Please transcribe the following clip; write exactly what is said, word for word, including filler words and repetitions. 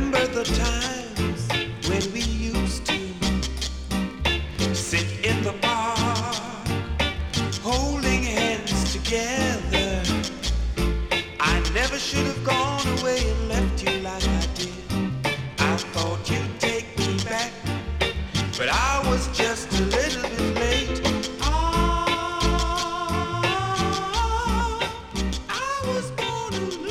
remember the times when we used to sit in the park, holding hands together. I never should have gone away and left you like I did. I thought you'd take me back, but I was just a little bit late. Ah, I was born to